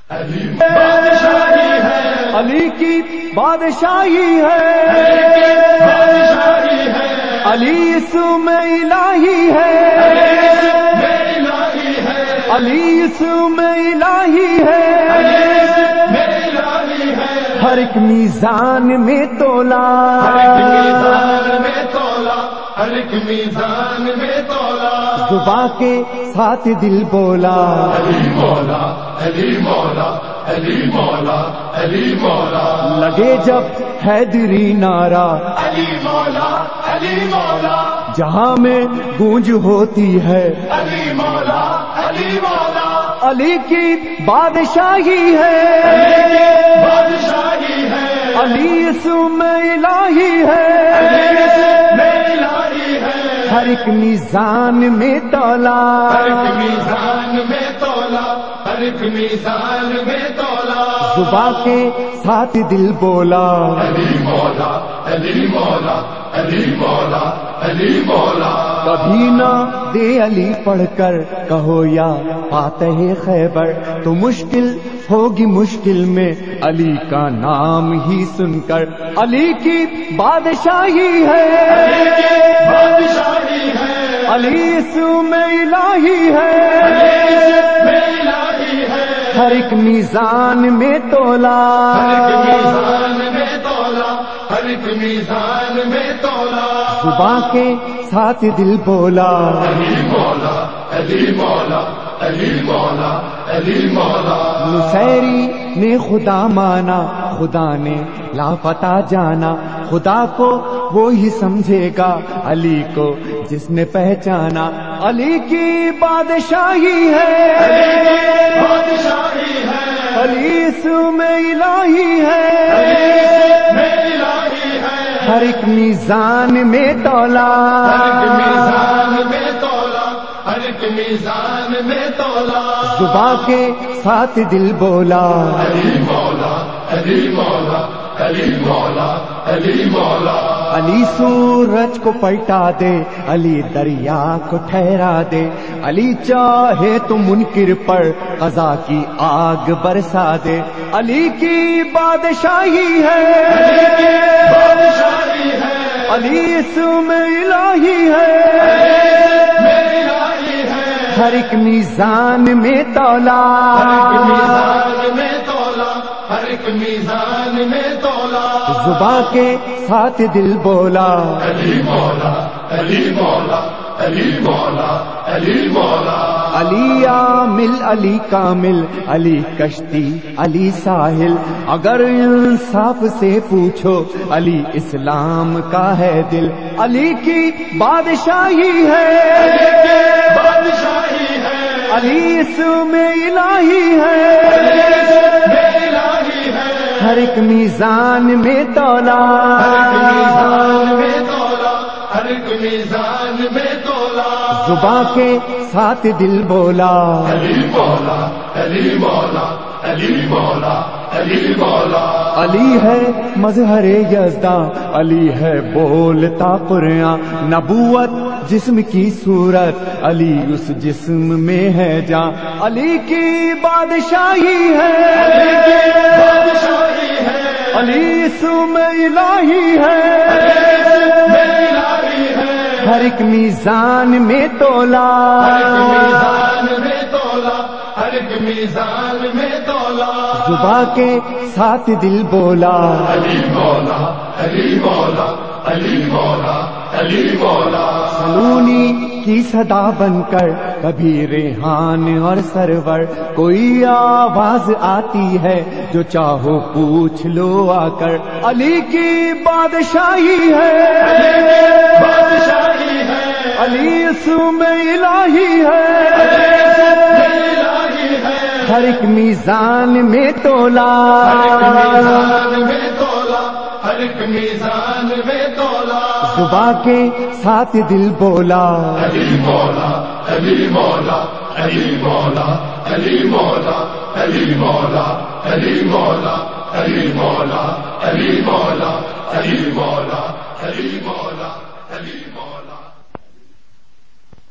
علی بادشاہی ہے، علی کی بادشاہی ہے، بادشاہی ہے، علی اسم الہی ہے، الہی ہے، علی اسم الہی ہے، الہی ہے، ہر ایک میزان میں تولا، ہر ایک میزان میں تولا، ہر ایک میزان میں تولا، زباں کے ساتھ دل بولا، علی مولا، علی مولا، علی مولا، علی مولا، لگے جب حیدری نعرہ، علی مولا، علی مولا، جہاں میں گونج ہوتی ہے، علی مولا، علی مولا، علی کی بادشاہی ہے، بادشاہی ہے، علی اسم الہی ہے، الہی ہے، ہر ایک میزان میں تولا، ہر ایک میزان میں تولا، ہر ایک میزان میں تولا، زباں کے ساتھ دل بولا، علی مولا، علی مولا، علی مولا، علی مولا، کبھی نہ دے علی پڑھ کر کہو یا فاتح خیبر، تو مشکل ہوگی مشکل میں علی کا نام ہی سن کر، علی کی بادشاہی ہے، بادشاہی ہے، علی اسم الہی ہے، الہی ہے، ہر ایک میزان میں تولا، ہر ایک میزان میں تولا، ہر ایک میزان میں تولا، زباں کے ساتھ دل بولا، علی مولا، علی مولا، علی مولا، علی مولا، نصیری نے خدا مانا، خدا نے لاپتہ جانا، خدا کو وہی سمجھے گا علی کو جس نے پہچانا، علی کی بادشاہی ہے، بادشاہی ہے، علی اسم الہی ہے، الہی ہے، ہر ایک میزان میں تولا، ہر ایک میزان میں تولا، ہر ایک میزان میں تولا، زباں کے ساتھ دل بولا، علی مولا، علی مولا، علی مولا، علی مولا، علی سورج کو پلٹا دے، علی دریا کو ٹھہرا دے، علی چاہے تو منکر پر قضا کی آگ برسا دے، علی کی بادشاہی ہے، بادشاہی ہے، علی اسم الہی ہے، الہی ہے، ہر ایک میزان میں تولا، ہر ایک میزان میں تولا، ہر ایک میزان میں تولا، زباں کے ساتھ دل بولا، علی مولا، علی مولا، علی مولا، علی مولا، علی عامل علی کامل، علی کشتی علی ساحل، اگر انصاف سے پوچھو علی اسلام کا ہے دل، علی کی بادشاہی ہے، بادشاہی ہے، علی اسم الہی ہے، الہی ہے، ہر ایک میزان میں تولا، میزان میں تولا، ہر ایک میزان میں تولا، زباں کے ساتھ دل بولا، علی مولا، علی مولا، علی مولا، علی مولا، علی ہے مظہر یزداں، علی ہے بولتا قرآن، نبوت جسم کی صورت، علی اس جسم میں ہے جاں، علی کی بادشاہی ہے، بادشاہی ہے، علی اسم الہی ہے، الہی ہے، ہر ایک میزان میں تولا، میزان میں تولا، ہر ایک میزان میں تولا، زباں کے ساتھ دل بولا، علی مولا، علی مولا، علی مولا، علی مولا، سلونی کی صدا بن کر کبھی ریحان اور سرور، کوئی آواز آتی ہے جو چاہو پوچھ لو آ کر، علی کی بادشاہی ہے، بادشاہی ہے، علی اسم الہی ہے، الہی ہے، ہر ایک میزان میں تولا، میزان میں تولا، ہر ایک میزان میں تولا، زباں کے ساتھ دل بولا، علی مولا، علی مولا، علی مولا، علی مولا، علی مولا، علی مولا، علی مولا، علی مولا، علی مولا، علی مولا، علی